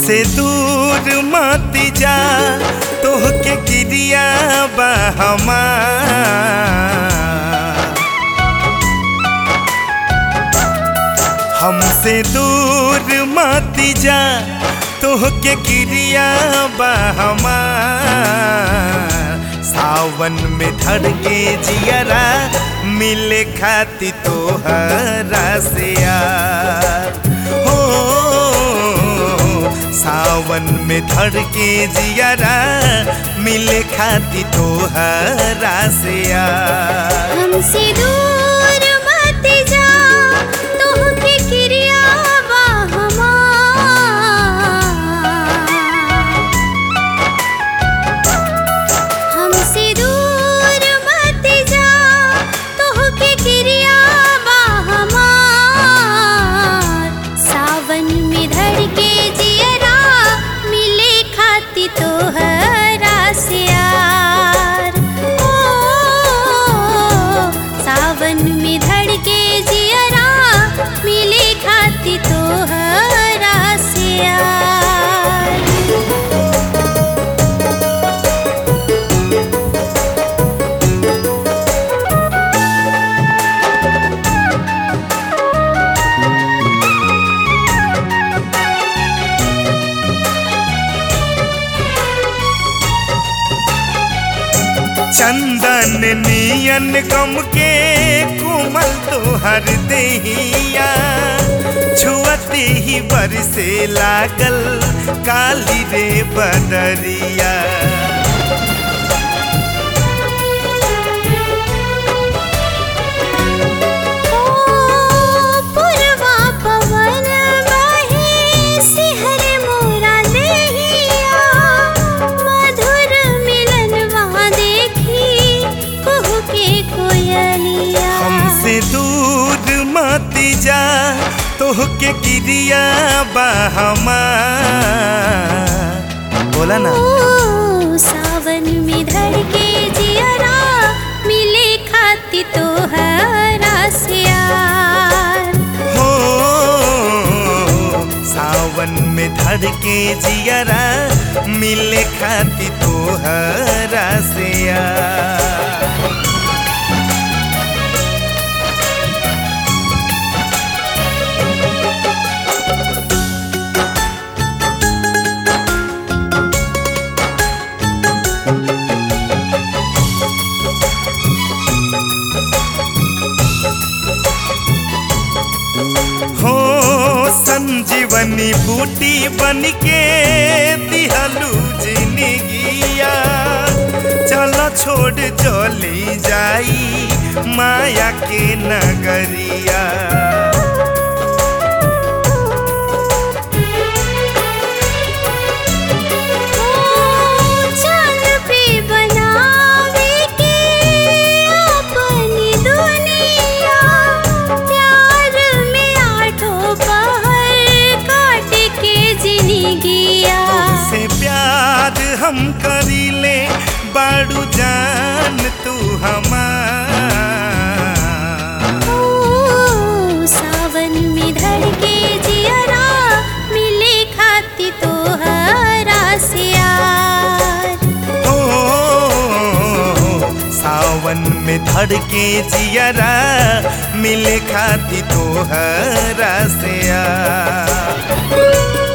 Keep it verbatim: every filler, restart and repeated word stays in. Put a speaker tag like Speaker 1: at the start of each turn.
Speaker 1: हमसे दूर मत जा, तोहके गिरिया बा हमार। हमसे दूर मत जा, तोहके गिरिया बा हमार। सावन में धड़के जियरा, मिले खाती तोहरा से यार। हो सावन में धड़के जियरा, मिले खाती तोहरा से यार।
Speaker 2: हमसे दूर मत जा, तोहके गिरिया बा हमार। हमसे दूर मत जा, तोहके गिरिया बा हमार। सावन में धड़के जियरा, मिले खाती तोहरा से यार। ओ सावन में धड़के जियरा, मिले खाती तोहरा से यार।
Speaker 1: चंदन नियन गम के कोमल तोहर देहिया, छुअते ही बरसे लागल काली रे बदरिया। हमसे दूर मत जा, तोहके गिरिया बा हमार। बोला ना।
Speaker 2: ओ सावन में धड़के जियरा, मिले खाती तोहरा से यार।
Speaker 1: हो सावन में धड़के जियरा, मिले खाती तोहरा से यार। हो संजीवनी बूटी बनके दिहलू जिंदगिया, चलो छोड़ चली जाई माया के नगरिया। हम करीले बाड़ू जान तू हमार।
Speaker 2: ओ सावन में धड़के जियरा, मिले खाती तोहरा से यार।
Speaker 1: ओ सावन में धड़के जियरा, मिले खाती तोहरा से यार।